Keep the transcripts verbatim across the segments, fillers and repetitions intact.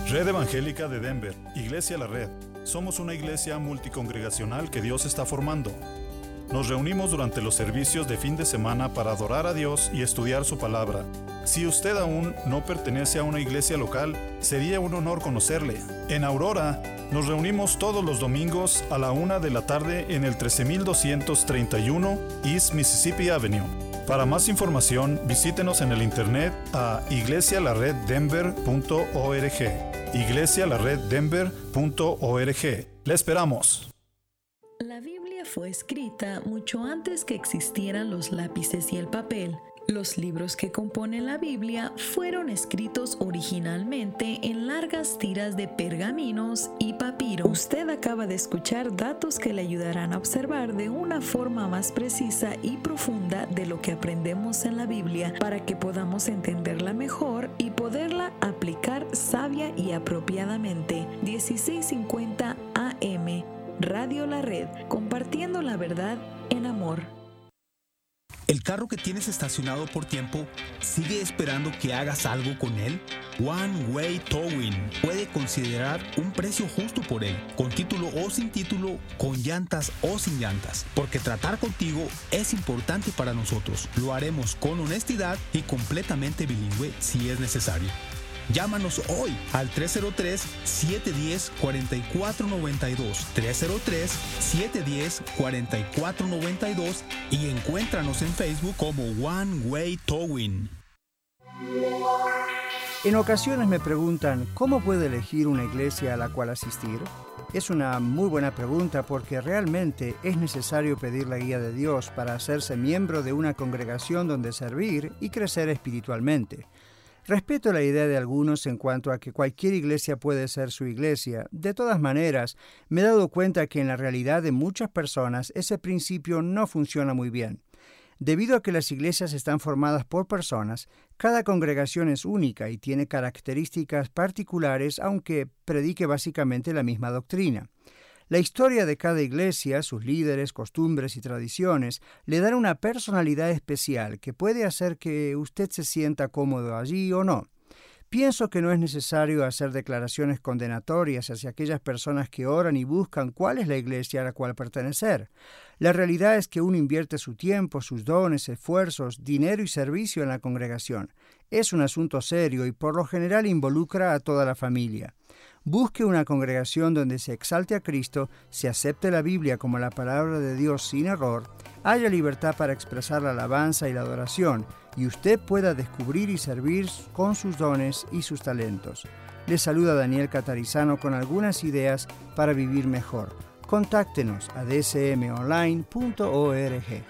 Red Evangélica de Denver, Iglesia La Red. Somos una iglesia multicongregacional que Dios está formando. Nos reunimos durante los servicios de fin de semana para adorar a Dios y estudiar su palabra. Si usted aún no pertenece a una iglesia local, sería un honor conocerle. En Aurora, nos reunimos todos los domingos a la una de la tarde en el trece mil doscientos treinta y uno East Mississippi Avenue. Para más información, visítenos en el internet a iglesia la red denver punto org. iglesia la red denver punto org. ¡Le esperamos! La Biblia fue escrita mucho antes que existieran los lápices y el papel. Los libros que componen la Biblia fueron escritos originalmente en largas tiras de pergaminos y papiro. Usted acaba de escuchar datos que le ayudarán a observar de una forma más precisa y profunda de lo que aprendemos en la Biblia para que podamos entenderla mejor y poderla aplicar sabia y apropiadamente. dieciséis cincuenta A M, Radio La Red, compartiendo la verdad en amor. ¿El carro que tienes estacionado por tiempo sigue esperando que hagas algo con él? One Way Towing puede considerar un precio justo por él, con título o sin título, con llantas o sin llantas, porque tratar contigo es importante para nosotros. Lo haremos con honestidad y completamente bilingüe si es necesario. Llámanos hoy al tres cero tres, siete uno cero, cuatro cuatro nueve dos, tres cero tres, siete uno cero, cuatro cuatro nueve dos y encuéntranos en Facebook como One Way Towing. En ocasiones me preguntan, ¿cómo puedo elegir una iglesia a la cual asistir? Es una muy buena pregunta porque realmente es necesario pedir la guía de Dios para hacerse miembro de una congregación donde servir y crecer espiritualmente. Respeto la idea de algunos en cuanto a que cualquier iglesia puede ser su iglesia. De todas maneras, me he dado cuenta que en la realidad de muchas personas ese principio no funciona muy bien. Debido a que las iglesias están formadas por personas, cada congregación es única y tiene características particulares, aunque predique básicamente la misma doctrina. La historia de cada iglesia, sus líderes, costumbres y tradiciones le dan una personalidad especial que puede hacer que usted se sienta cómodo allí o no. Pienso que no es necesario hacer declaraciones condenatorias hacia aquellas personas que oran y buscan cuál es la iglesia a la cual pertenecer. La realidad es que uno invierte su tiempo, sus dones, esfuerzos, dinero y servicio en la congregación. Es un asunto serio y por lo general involucra a toda la familia. Busque una congregación donde se exalte a Cristo, se acepte la Biblia como la palabra de Dios sin error, haya libertad para expresar la alabanza y la adoración, y usted pueda descubrir y servir con sus dones y sus talentos. Le saluda Daniel Catarizano con algunas ideas para vivir mejor. Contáctenos a d s m online punto org.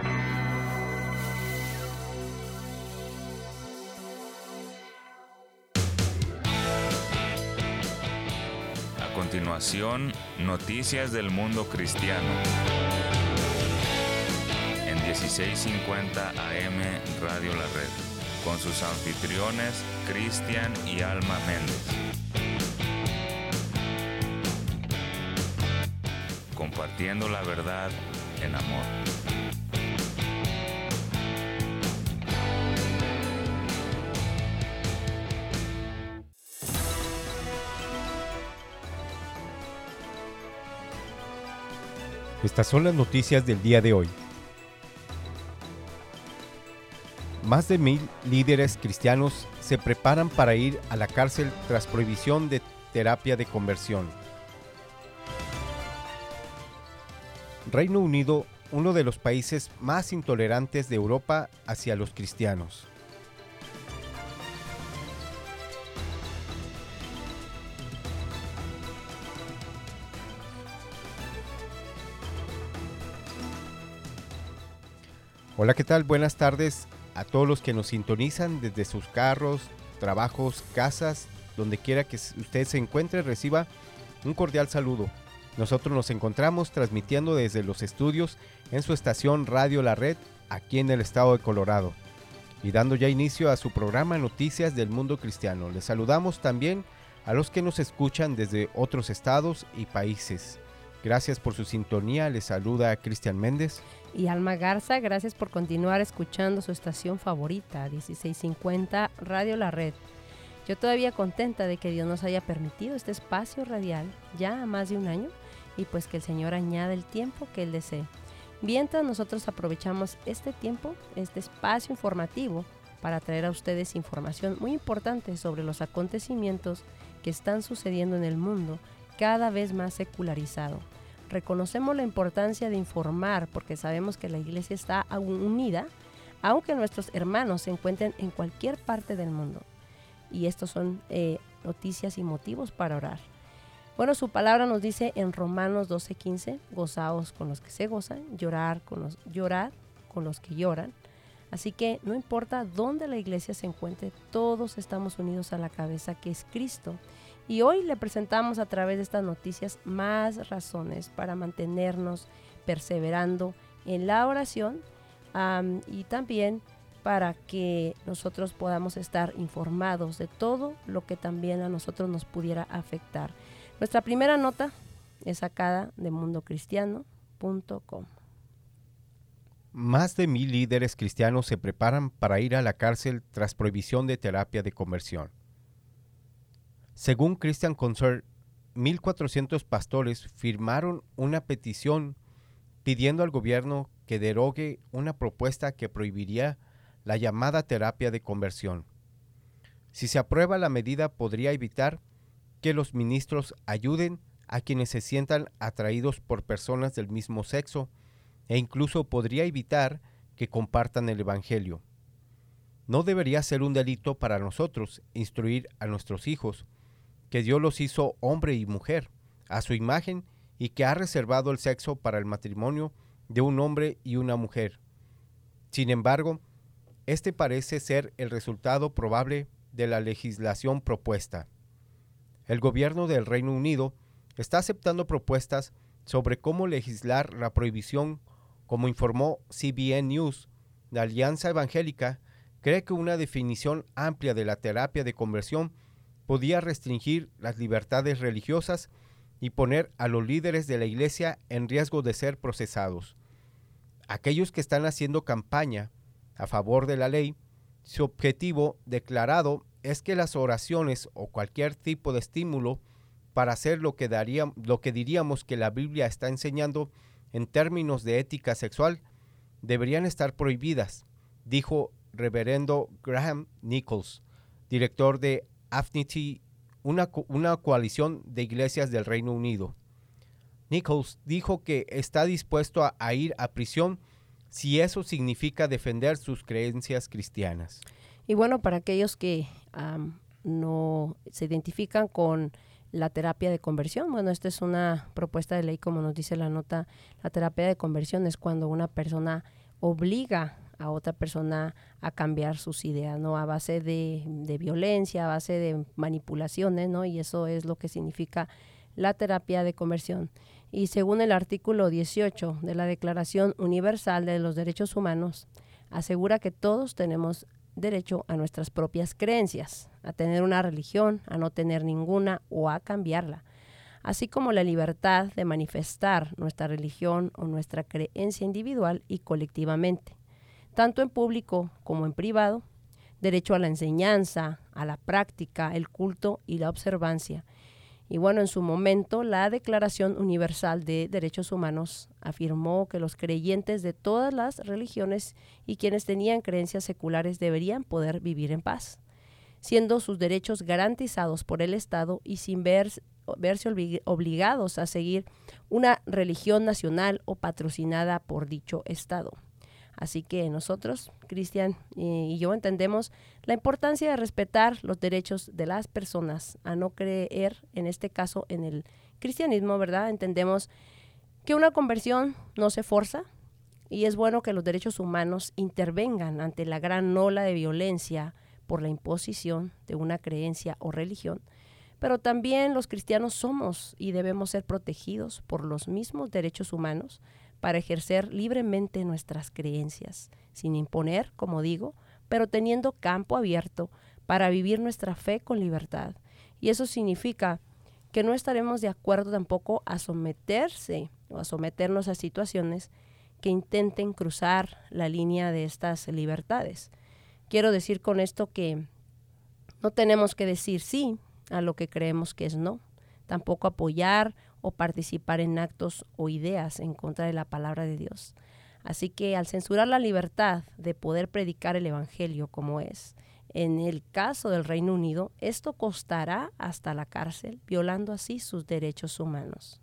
A continuación, noticias del mundo cristiano. En dieciséis cincuenta A M Radio La Red, con sus anfitriones Cristian y Alma Méndez. Compartiendo la verdad en amor. Estas son las noticias del día de hoy. Más de mil líderes cristianos se preparan para ir a la cárcel tras prohibición de terapia de conversión. Reino Unido, uno de los países más intolerantes de Europa hacia los cristianos. Hola, ¿qué tal? Buenas tardes a todos los que nos sintonizan desde sus carros, trabajos, casas, donde quiera que usted se encuentre, reciba un cordial saludo. Nosotros nos encontramos transmitiendo desde los estudios en su estación Radio La Red, aquí en el estado de Colorado, y dando ya inicio a su programa Noticias del Mundo Cristiano. Les saludamos también a los que nos escuchan desde otros estados y países. Gracias por su sintonía, les saluda Cristian Méndez. Y Alma Garza, gracias por continuar escuchando su estación favorita, dieciséis cincuenta Radio La Red. Yo todavía contenta de que Dios nos haya permitido este espacio radial ya más de un año y pues que el Señor añada el tiempo que Él desee. Mientras nosotros aprovechamos este tiempo, este espacio informativo, para traer a ustedes información muy importante sobre los acontecimientos que están sucediendo en el mundo cada vez más secularizado. Reconocemos la importancia de informar porque sabemos que la iglesia está unida, aunque nuestros hermanos se encuentren en cualquier parte del mundo. Y estos son eh, noticias y motivos para orar. Bueno, su palabra nos dice en Romanos doce quince, gozaos con los que se gozan, llorar con los, llorar con los que lloran. Así que no importa dónde la iglesia se encuentre, todos estamos unidos a la cabeza que es Cristo. Y hoy le presentamos a través de estas noticias más razones para mantenernos perseverando en la oración um, y también para que nosotros podamos estar informados de todo lo que también a nosotros nos pudiera afectar. Nuestra primera nota es sacada de mundo cristiano punto com. Más de mil líderes cristianos se preparan para ir a la cárcel tras prohibición de terapia de conversión. Según Christian Concern, mil cuatrocientos pastores firmaron una petición pidiendo al gobierno que derogue una propuesta que prohibiría la llamada terapia de conversión. Si se aprueba la medida, podría evitar que los ministros ayuden a quienes se sientan atraídos por personas del mismo sexo e incluso podría evitar que compartan el evangelio. No debería ser un delito para nosotros instruir a nuestros hijos que Dios los hizo hombre y mujer a su imagen y que ha reservado el sexo para el matrimonio de un hombre y una mujer. Sin embargo, este parece ser el resultado probable de la legislación propuesta. El gobierno del Reino Unido está aceptando propuestas sobre cómo legislar la prohibición. Como informó C B N News, la Alianza Evangélica cree que una definición amplia de la terapia de conversión podía restringir las libertades religiosas y poner a los líderes de la iglesia en riesgo de ser procesados. Aquellos que están haciendo campaña a favor de la ley, su objetivo declarado es que las oraciones o cualquier tipo de estímulo para hacer lo que, daría, lo que diríamos que la Biblia está enseñando en términos de ética sexual, deberían estar prohibidas, dijo reverendo Graham Nichols, director de Affinity, una, una coalición de iglesias del Reino Unido. Nichols dijo que está dispuesto a, a ir a prisión si eso significa defender sus creencias cristianas. Y bueno, para aquellos que um, no se identifican con la terapia de conversión, bueno, esta es una propuesta de ley, como nos dice la nota. La terapia de conversión es cuando una persona obliga a otra persona a cambiar sus ideas, ¿no? A base de, de violencia, a base de manipulaciones, ¿no? Y eso es lo que significa la terapia de conversión. Y según el artículo dieciocho de la Declaración Universal de los Derechos Humanos, asegura que todos tenemos derecho a nuestras propias creencias, a tener una religión, a no tener ninguna o a cambiarla, así como la libertad de manifestar nuestra religión o nuestra creencia individual y colectivamente, tanto en público como en privado, derecho a la enseñanza, a la práctica, el culto y la observancia. Y bueno, en su momento, la Declaración Universal de Derechos Humanos afirmó que los creyentes de todas las religiones y quienes tenían creencias seculares deberían poder vivir en paz, siendo sus derechos garantizados por el Estado y sin ver, verse oblig- obligados a seguir una religión nacional o patrocinada por dicho Estado. Así que nosotros, Cristian y yo, entendemos la importancia de respetar los derechos de las personas, a no creer, en este caso, en el cristianismo, ¿verdad? Entendemos que una conversión no se forza y es bueno que los derechos humanos intervengan ante la gran ola de violencia por la imposición de una creencia o religión. Pero también los cristianos somos y debemos ser protegidos por los mismos derechos humanos para ejercer libremente nuestras creencias, sin imponer, como digo, pero teniendo campo abierto para vivir nuestra fe con libertad. Y eso significa que no estaremos de acuerdo tampoco a someterse o a someternos a situaciones que intenten cruzar la línea de estas libertades. Quiero decir con esto que No tenemos que decir sí a lo que creemos que es no. Tampoco apoyar o participar en actos o ideas en contra de la palabra de Dios. Así que al censurar la libertad de poder predicar el evangelio como es, en el caso del Reino Unido, esto costará hasta la cárcel, violando así sus derechos humanos.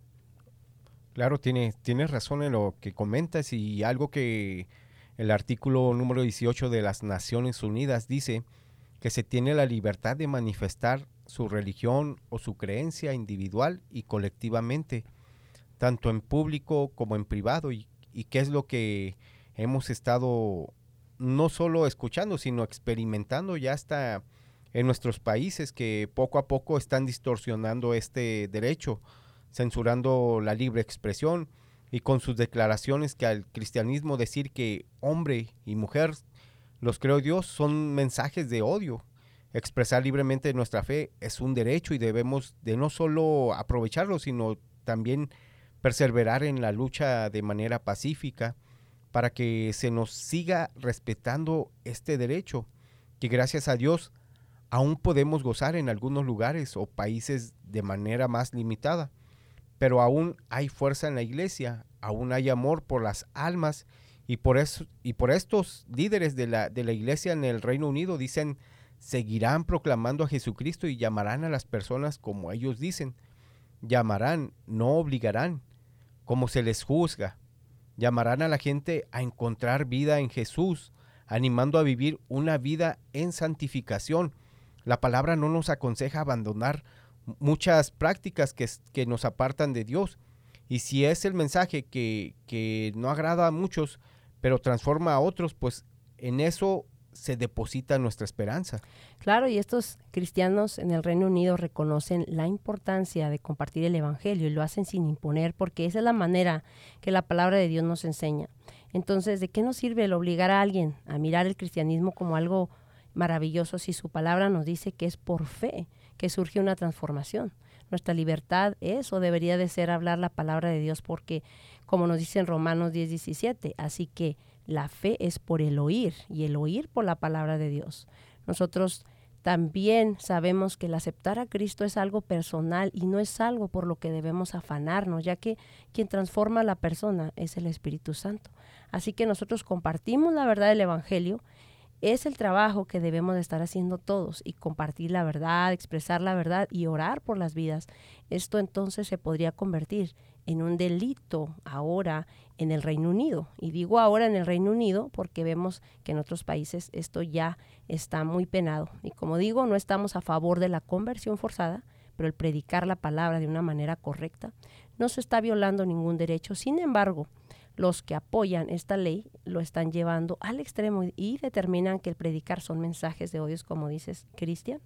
Claro, tienes, tienes razón en lo que comentas, y algo que el artículo número dieciocho de las Naciones Unidas dice, que se tiene la libertad de manifestar su religión o su creencia individual y colectivamente, tanto en público como en privado, y, y qué es lo que hemos estado no solo escuchando, sino experimentando ya hasta en nuestros países, que poco a poco están distorsionando este derecho, censurando la libre expresión, y con sus declaraciones que al cristianismo decir que hombre y mujer los creó Dios son mensajes de odio. Expresar libremente nuestra fe es un derecho y debemos de no solo aprovecharlo, sino también perseverar en la lucha de manera pacífica para que se nos siga respetando este derecho, que gracias a Dios aún podemos gozar en algunos lugares o países de manera más limitada. Pero aún hay fuerza en la iglesia, aún hay amor por las almas, y por eso, y por estos líderes de la, de la iglesia en el Reino Unido dicen, seguirán proclamando a Jesucristo y llamarán a las personas como ellos dicen. Llamarán, no obligarán, como se les juzga. Llamarán a la gente a encontrar vida en Jesús, animando a vivir una vida en santificación. La palabra no nos aconseja abandonar muchas prácticas que, que nos apartan de Dios. Y si es el mensaje que, que no agrada a muchos, pero transforma a otros, pues en eso se deposita nuestra esperanza. Claro, y estos cristianos en el Reino Unido reconocen la importancia de compartir el evangelio y lo hacen sin imponer, porque esa es la manera que la palabra de Dios nos enseña. Entonces, ¿de qué nos sirve el obligar a alguien a mirar el cristianismo como algo maravilloso si su palabra nos dice que es por fe que surge una transformación? Nuestra libertad es o debería de ser hablar la palabra de Dios, porque como nos dice en Romanos diez diecisiete, así que la fe es por el oír y el oír por la palabra de Dios. Nosotros también sabemos que el aceptar a Cristo es algo personal y no es algo por lo que debemos afanarnos, ya que quien transforma a la persona es el Espíritu Santo. Así que nosotros compartimos la verdad del evangelio. Es el trabajo que debemos de estar haciendo todos, y compartir la verdad, expresar la verdad y orar por las vidas. Esto entonces se podría convertir en un delito ahora en el Reino Unido. Y digo ahora en el Reino Unido porque vemos que en otros países esto ya está muy penado. Y como digo, no estamos a favor de la conversión forzada, pero el predicar la palabra de una manera correcta no se está violando ningún derecho. Sin embargo, los que apoyan esta ley lo están llevando al extremo y determinan que el predicar son mensajes de odios, como dices, Cristian.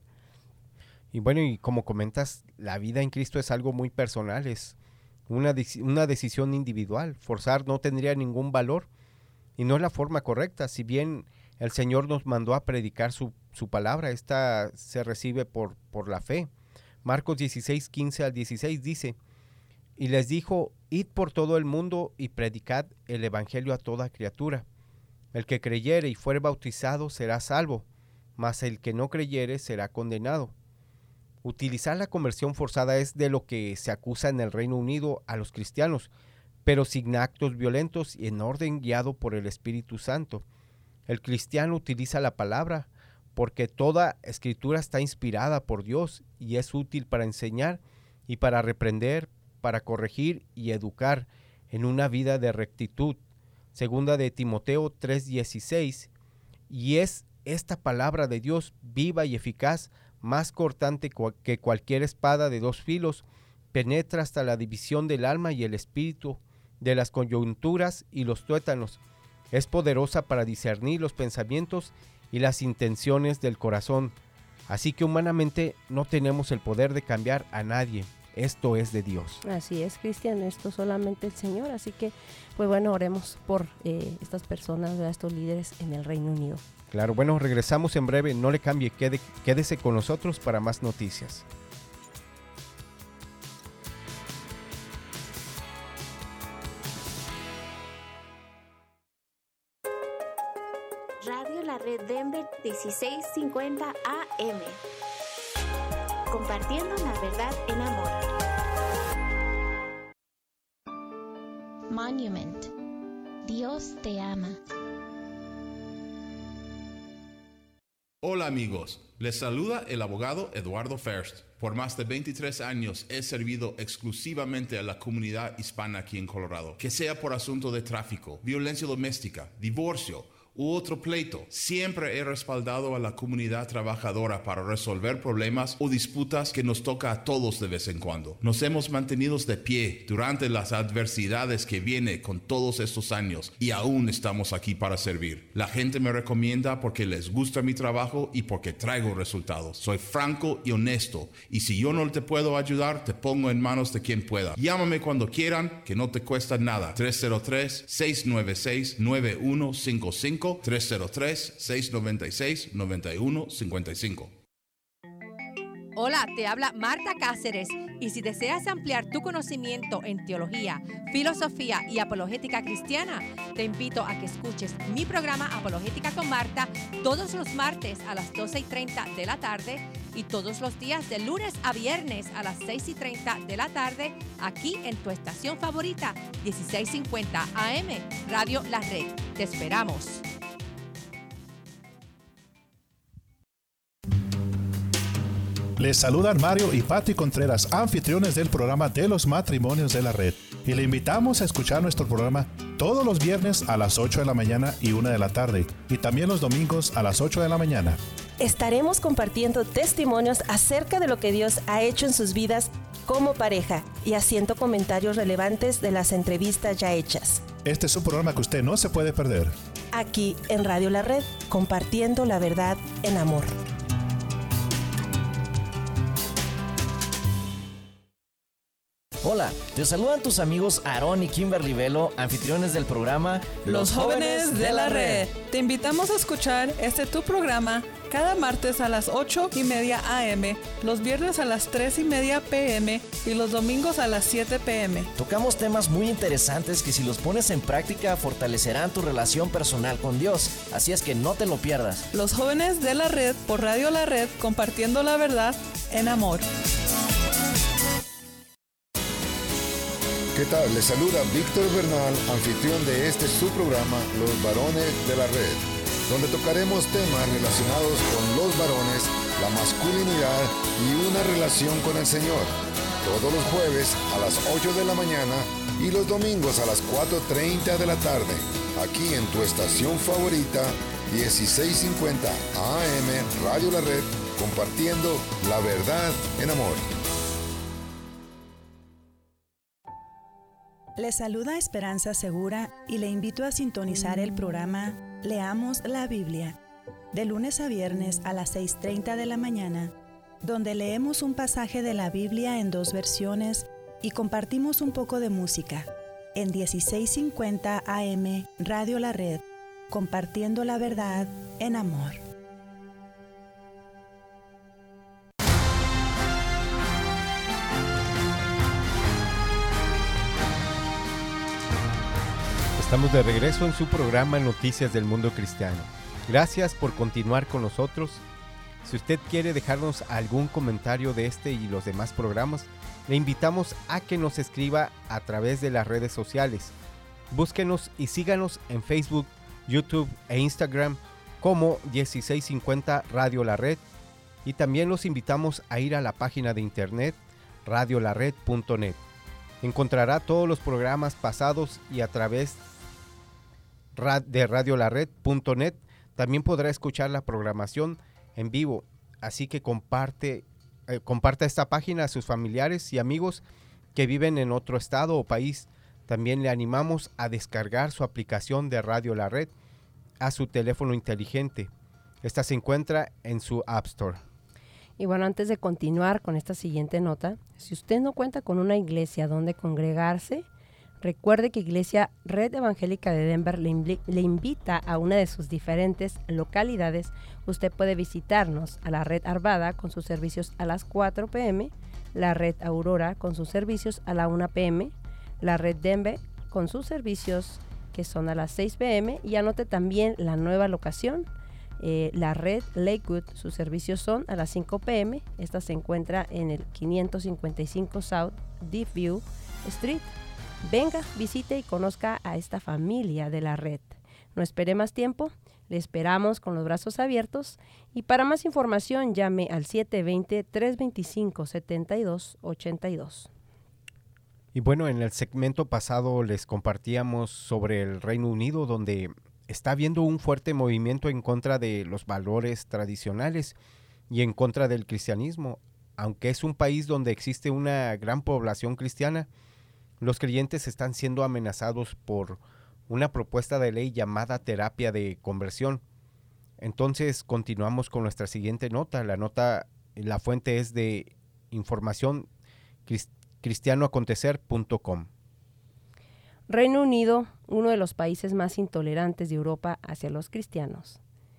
Y bueno, y como comentas, la vida en Cristo es algo muy personal, es una, una decisión individual. Forzar no tendría ningún valor y no es la forma correcta. Si bien el Señor nos mandó a predicar su, su palabra, esta se recibe por, por la fe. Marcos dieciséis, quince al dieciséis dice, y les dijo, id por todo el mundo y predicad el evangelio a toda criatura. El que creyere y fuere bautizado será salvo, mas el que no creyere será condenado. Utilizar la conversión forzada es de lo que se acusa en el Reino Unido a los cristianos, pero sin actos violentos y en orden guiado por el Espíritu Santo. El cristiano utiliza la palabra porque toda escritura está inspirada por Dios y es útil para enseñar y para reprender, para corregir y educar en una vida de rectitud. Segunda de Timoteo tres dieciséis, y es esta palabra de Dios viva y eficaz, más cortante que cualquier espada de dos filos, penetra hasta la división del alma y el espíritu, de las coyunturas y los tuétanos. Es poderosa para discernir los pensamientos y las intenciones del corazón. Así que humanamente no tenemos el poder de cambiar a nadie. Esto es de Dios. Así es, Cristian, esto solamente el Señor. Así que, pues bueno, oremos por eh, estas personas, ¿verdad? Estos líderes en el Reino Unido. Claro, bueno, regresamos en breve. No le cambie, quede, quédese con nosotros para más noticias. Radio La Red Denver te dieciséis cincuenta A M. Compartiendo la verdad en amor. Monument. Dios te ama. Hola amigos, les saluda el abogado Eduardo First. Por más de veintitrés años he servido exclusivamente a la comunidad hispana aquí en Colorado. Que sea por asunto de tráfico, violencia doméstica, divorcio u otro pleito, siempre he respaldado a la comunidad trabajadora para resolver problemas o disputas que nos toca a todos de vez en cuando. Nos hemos mantenido de pie durante las adversidades que viene con todos estos años y aún estamos aquí para servir. La gente me recomienda porque les gusta mi trabajo y porque traigo resultados. Soy franco y honesto y si yo no te puedo ayudar, te pongo en manos de quien pueda. Llámame cuando quieran, que no te cuesta nada. tres cero tres, seis nueve seis, nueve uno cinco cinco tres cero tres, seis nueve seis, nueve uno cinco cinco. Hola, te habla Marta Cáceres y si deseas ampliar tu conocimiento en teología, filosofía y apologética cristiana, te invito a que escuches mi programa Apologética con Marta todos los martes a las doce y treinta de la tarde y todos los días de lunes a viernes a las seis y treinta de la tarde aquí en tu estación favorita, dieciséis cincuenta A M, Radio La Red. Te esperamos. Les saludan Mario y Patti Contreras, anfitriones del programa de los matrimonios de la red. Y le invitamos a escuchar nuestro programa todos los viernes a las ocho de la mañana y una de la tarde. Y también los domingos a las ocho de la mañana. Estaremos compartiendo testimonios acerca de lo que Dios ha hecho en sus vidas como pareja y haciendo comentarios relevantes de las entrevistas ya hechas. Este es un programa que usted no se puede perder. Aquí en Radio La Red, compartiendo la verdad en amor. Hola, te saludan tus amigos Aarón y Kimberly Velo, anfitriones del programa Los Jóvenes de la Red. Te invitamos a escuchar este tu programa cada martes a las ocho y media A M, los viernes a las tres y media P M y los domingos a las siete P M. Tocamos temas muy interesantes que si los pones en práctica fortalecerán tu relación personal con Dios, así es que no te lo pierdas. Los Jóvenes de la Red por Radio La Red, compartiendo la verdad en amor. ¿Qué tal? Les saluda Víctor Bernal, anfitrión de este su programa, Los Varones de la Red, donde tocaremos temas relacionados con los varones, la masculinidad y una relación con el Señor. Todos los jueves a las ocho de la mañana y los domingos a las cuatro treinta de la tarde, aquí en tu estación favorita, dieciséis cincuenta A M, Radio La Red, compartiendo la verdad en amor. Le saluda Esperanza Segura y le invito a sintonizar el programa Leamos la Biblia, de lunes a viernes a las seis treinta de la mañana, donde leemos un pasaje de la Biblia en dos versiones y compartimos un poco de música, en dieciséis cincuenta A M, Radio La Red, compartiendo la verdad en amor. Estamos de regreso en su programa Noticias del Mundo Cristiano. Gracias por continuar con nosotros. Si usted quiere dejarnos algún comentario de este y los demás programas, le invitamos a que nos escriba a través de las redes sociales. Búsquenos y síganos en Facebook, YouTube e Instagram como dieciséis cincuenta Radio La Red. Y también los invitamos a ir a la página de internet radio la red punto net. Encontrará todos los programas pasados y a través de radio la red punto net también podrá escuchar la programación en vivo, así que comparte, eh, comparta esta página a sus familiares y amigos que viven en otro estado o país. También le animamos a descargar su aplicación de Radio La Red a su teléfono inteligente. Esta se encuentra en su App Store. Y bueno, antes de continuar con esta siguiente nota, si usted no cuenta con una iglesia donde congregarse, recuerde que Iglesia Red Evangélica de Denver le, invi- le invita a una de sus diferentes localidades. Usted puede visitarnos a la Red Arvada con sus servicios a las cuatro P M, la Red Aurora con sus servicios a la una P M, la Red Denver con sus servicios que son a las seis P M y anote también la nueva locación Eh, la red Lakewood, sus servicios son a las cinco pe eme. Esta se encuentra en el quinientos cincuenta y cinco South Deepview Street. Venga, visite y conozca a esta familia de la red. No espere más tiempo, le esperamos con los brazos abiertos y para más información llame al siete dos cero, tres dos cinco, siete dos ocho dos. Y bueno, en el segmento pasado les compartíamos sobre el Reino Unido, donde está habiendo un fuerte movimiento en contra de los valores tradicionales y en contra del cristianismo. Aunque es un país donde existe una gran población cristiana, los creyentes están siendo amenazados por una propuesta de ley llamada terapia de conversión. Entonces continuamos con nuestra siguiente nota. La nota, la fuente es de información cristiano acontecer punto com. Reino Unido, uno de los países más intolerantes de Europa hacia los cristianos.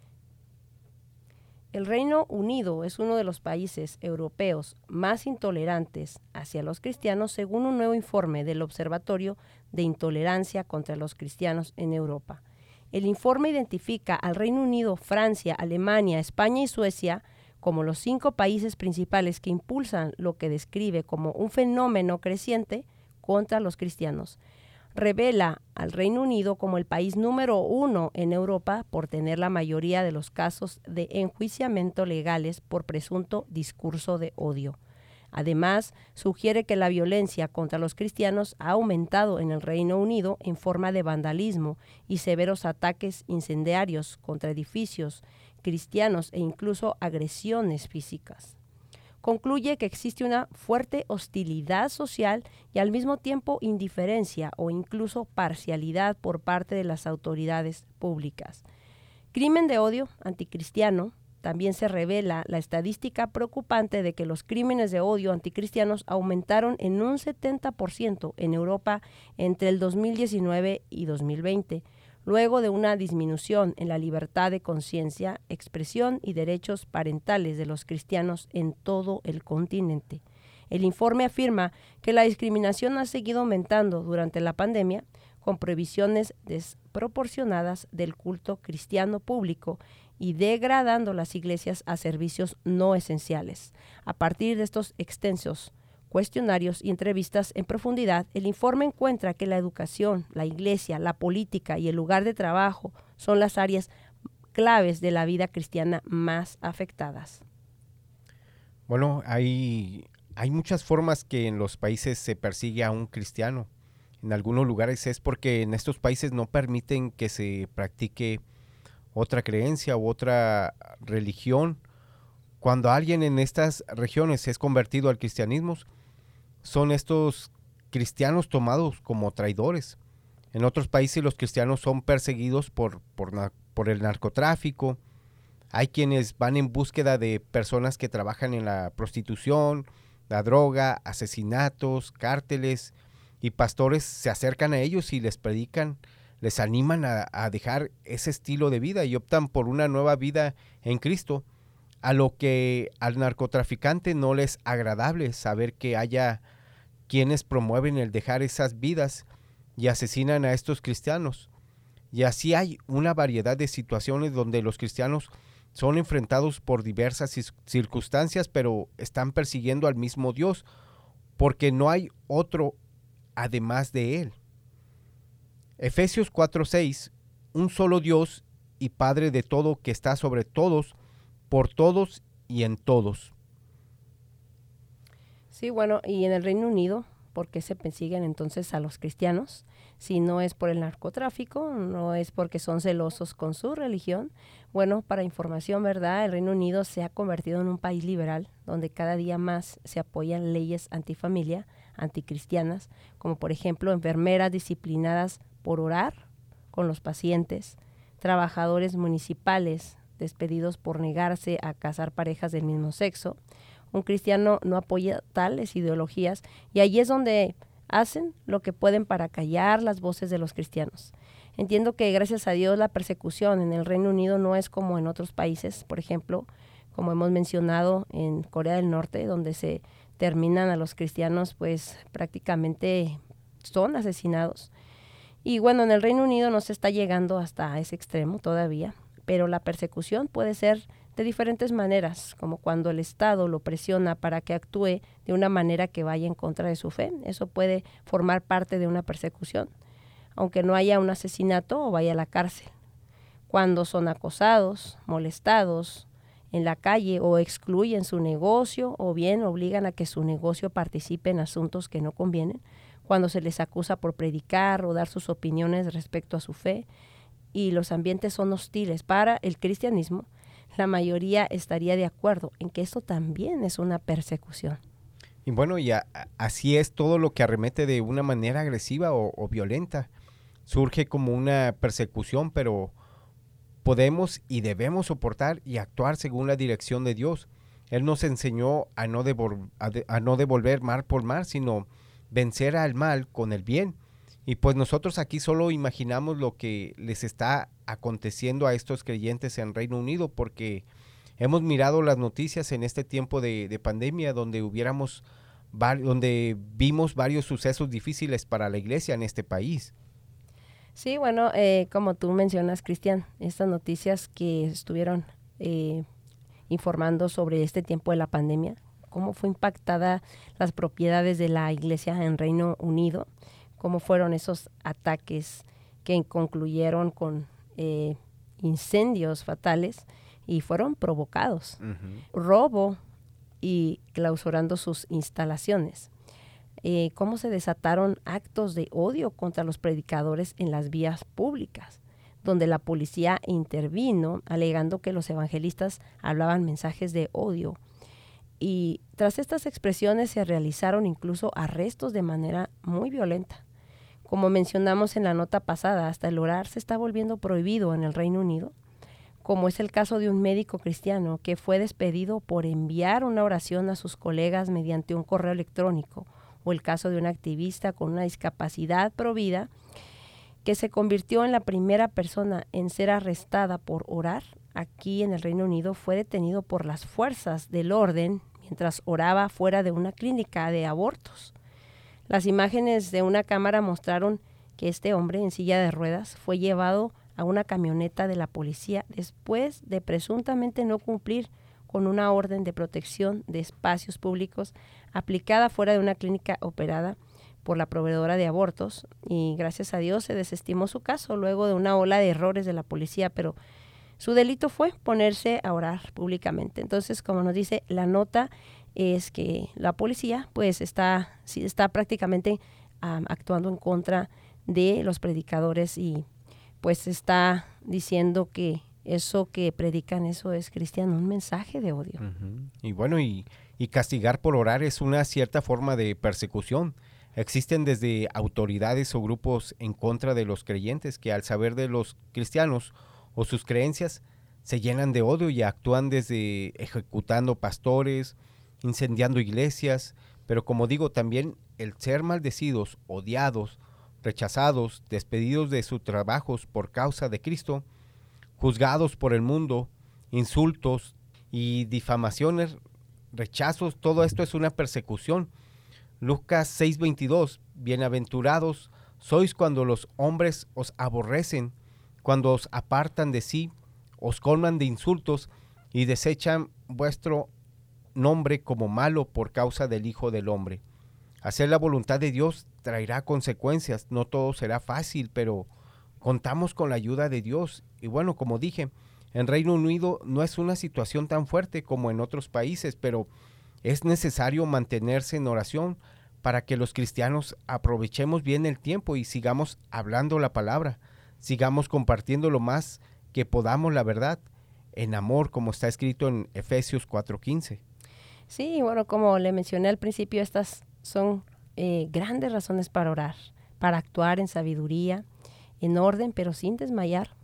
El Reino Unido es uno de los países europeos más intolerantes hacia los cristianos, según un nuevo informe del Observatorio de Intolerancia contra los Cristianos en Europa. El informe identifica al Reino Unido, Francia, Alemania, España y Suecia como los cinco países principales que impulsan lo que describe como un fenómeno creciente contra los cristianos. Revela al Reino Unido como el país número uno en Europa por tener la mayoría de los casos de enjuiciamiento legales por presunto discurso de odio. Además, sugiere que la violencia contra los cristianos ha aumentado en el Reino Unido en forma de vandalismo y severos ataques incendiarios contra edificios cristianos e incluso agresiones físicas. Concluye que existe una fuerte hostilidad social y al mismo tiempo indiferencia o incluso parcialidad por parte de las autoridades públicas. Crimen de odio anticristiano. También se revela la estadística preocupante de que los crímenes de odio anticristianos aumentaron en un setenta por ciento en Europa entre el dos mil diecinueve y dos mil veinte, luego de una disminución en la libertad de conciencia, expresión y derechos parentales de los cristianos en todo el continente. El informe afirma que la discriminación ha seguido aumentando durante la pandemia, con prohibiciones desproporcionadas del culto cristiano público y degradando las iglesias a servicios no esenciales. A partir de estos extensos cuestionarios y entrevistas en profundidad, el informe encuentra que la educación, la iglesia, la política y el lugar de trabajo son las áreas claves de la vida cristiana más afectadas. Bueno, hay, hay muchas formas que en los países se persigue a un cristiano. En algunos lugares es porque en estos países no permiten que se practique otra creencia u otra religión. Cuando alguien en estas regiones es convertido al cristianismo, son estos cristianos tomados como traidores. En otros países los cristianos son perseguidos por, por, por el narcotráfico. Hay quienes van en búsqueda de personas que trabajan en la prostitución, la droga, asesinatos, cárteles, y pastores se acercan a ellos y les predican, les animan a, a dejar ese estilo de vida y optan por una nueva vida en Cristo, a lo que al narcotraficante no le es agradable saber que haya quienes promueven el dejar esas vidas y asesinan a estos cristianos. Y así hay una variedad de situaciones donde los cristianos son enfrentados por diversas circunstancias, pero están persiguiendo al mismo Dios, porque no hay otro además de él. Efesios cuatro seis, un solo Dios y Padre de todo, que está sobre todos, por todos y en todos. Sí, bueno, y en el Reino Unido, ¿por qué se persiguen entonces a los cristianos? Si no es por el narcotráfico, no es porque son celosos con su religión. Bueno, para información, ¿verdad? El Reino Unido se ha convertido en un país liberal, donde cada día más se apoyan leyes antifamilia, anticristianas, como por ejemplo enfermeras disciplinadas por orar con los pacientes, trabajadores municipales despedidos por negarse a casar parejas del mismo sexo. Un cristiano no apoya tales ideologías y allí es donde hacen lo que pueden para callar las voces de los cristianos. Entiendo que gracias a Dios la persecución en el Reino Unido no es como en otros países, por ejemplo, como hemos mencionado en Corea del Norte, donde se terminan a los cristianos, pues prácticamente son asesinados. Y bueno, en el Reino Unido no se está llegando hasta ese extremo todavía, pero la persecución puede ser de diferentes maneras, como cuando el Estado lo presiona para que actúe de una manera que vaya en contra de su fe. Eso puede formar parte de una persecución, aunque no haya un asesinato o vaya a la cárcel. Cuando son acosados, molestados en la calle o excluyen su negocio o bien obligan a que su negocio participe en asuntos que no convienen, cuando se les acusa por predicar o dar sus opiniones respecto a su fe y los ambientes son hostiles para el cristianismo, la mayoría estaría de acuerdo en que esto también es una persecución. Y bueno, y a, así es todo lo que arremete de una manera agresiva o, o violenta. Surge como una persecución, pero podemos y debemos soportar y actuar según la dirección de Dios. Él nos enseñó a no, devol- a de- a no devolver mal por mal, sino vencer al mal con el bien. Y pues nosotros aquí solo imaginamos lo que les está aconteciendo a estos creyentes en Reino Unido, porque hemos mirado las noticias en este tiempo de, de pandemia donde hubiéramos, donde vimos varios sucesos difíciles para la iglesia en este país. Sí, bueno, eh, como tú mencionas, Cristian, estas noticias que estuvieron eh, informando sobre este tiempo de la pandemia, cómo fue impactada las propiedades de la iglesia en Reino Unido, cómo fueron esos ataques que concluyeron con eh, incendios fatales y fueron provocados, uh-huh. robo y clausurando sus instalaciones. Eh, cómo se desataron actos de odio contra los predicadores en las vías públicas, donde la policía intervino alegando que los evangelistas hablaban mensajes de odio. Y tras estas expresiones se realizaron incluso arrestos de manera muy violenta. Como mencionamos en la nota pasada, hasta el orar se está volviendo prohibido en el Reino Unido, como es el caso de un médico cristiano que fue despedido por enviar una oración a sus colegas mediante un correo electrónico, o el caso de una activista con una discapacidad provida que se convirtió en la primera persona en ser arrestada por orar aquí en el Reino Unido. Fue detenido por las fuerzas del orden mientras oraba fuera de una clínica de abortos. Las imágenes de una cámara mostraron que este hombre en silla de ruedas fue llevado a una camioneta de la policía después de presuntamente no cumplir con una orden de protección de espacios públicos aplicada fuera de una clínica operada por la proveedora de abortos, y gracias a Dios se desestimó su caso luego de una ola de errores de la policía, pero su delito fue ponerse a orar públicamente. Entonces, como nos dice la nota, es que la policía pues está, sí, está prácticamente um, actuando en contra de los predicadores y pues está diciendo que eso que predican, eso es, cristiano, un mensaje de odio. Uh-huh. Y bueno, y, y castigar por orar es una cierta forma de persecución. Existen desde autoridades o grupos en contra de los creyentes que al saber de los cristianos o sus creencias se llenan de odio y actúan desde ejecutando pastores, incendiando iglesias, pero como digo, también el ser maldecidos, odiados, rechazados, despedidos de sus trabajos por causa de Cristo, juzgados por el mundo, insultos y difamaciones, rechazos, todo esto es una persecución. Lucas seis veintidós, bienaventurados sois cuando los hombres os aborrecen, cuando os apartan de sí, os colman de insultos y desechan vuestro nombre como malo por causa del Hijo del Hombre. Hacer la voluntad de Dios traerá consecuencias, no todo será fácil, pero contamos con la ayuda de Dios. Y bueno, como dije, en Reino Unido no es una situación tan fuerte como en otros países, pero es necesario mantenerse en oración para que los cristianos aprovechemos bien el tiempo y sigamos hablando la palabra, sigamos compartiendo lo más que podamos la verdad, en amor, como está escrito en Efesios cuatro quince. Sí, bueno, como le mencioné al principio, estas son eh, grandes razones para orar, para actuar en sabiduría, en orden, pero sin desmayar.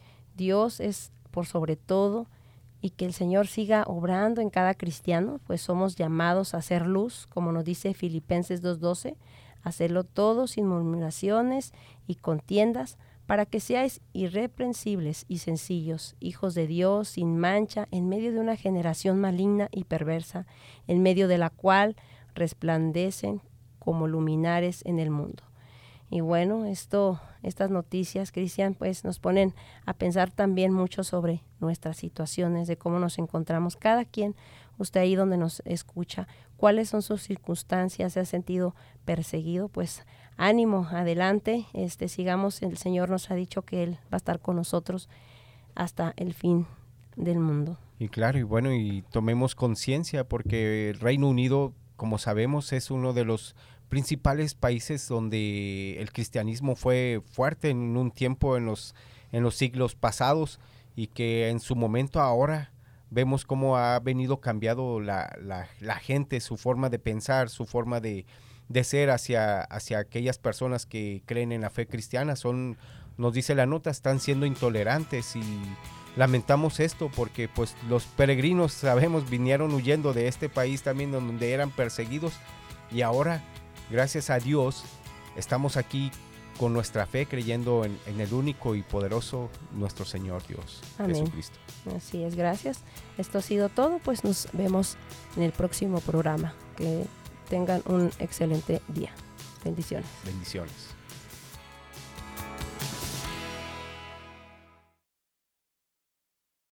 Dios es por sobre todo, y que el Señor siga obrando en cada cristiano, pues somos llamados a hacer luz, como nos dice Filipenses dos doce, hacerlo todo sin murmuraciones y contiendas, para que seáis irreprensibles y sencillos, hijos de Dios, sin mancha, en medio de una generación maligna y perversa, en medio de la cual resplandecen como luminares en el mundo. Y bueno, esto, estas noticias, Cristian, pues nos ponen a pensar también mucho sobre nuestras situaciones, de cómo nos encontramos cada quien, usted ahí donde nos escucha, cuáles son sus circunstancias, se ha sentido perseguido, pues ánimo, adelante, este, sigamos, el Señor nos ha dicho que Él va a estar con nosotros hasta el fin del mundo. Y claro, y bueno, y tomemos conciencia porque el Reino Unido, como sabemos, es uno de los principales países donde el cristianismo fue fuerte en un tiempo en los, en los siglos pasados y que en su momento ahora vemos cómo ha venido cambiando la, la, la gente, su forma de pensar, su forma de, de ser hacia, hacia aquellas personas que creen en la fe cristiana. Son, nos dice la nota, están siendo intolerantes y lamentamos esto porque pues los peregrinos, sabemos, vinieron huyendo de este país también donde eran perseguidos y ahora, gracias a Dios, estamos aquí con nuestra fe creyendo en, en el único y poderoso nuestro Señor Dios, Amén. Jesucristo. Así es, gracias. Esto ha sido todo, pues nos vemos en el próximo programa. Que tengan un excelente día. Bendiciones. Bendiciones.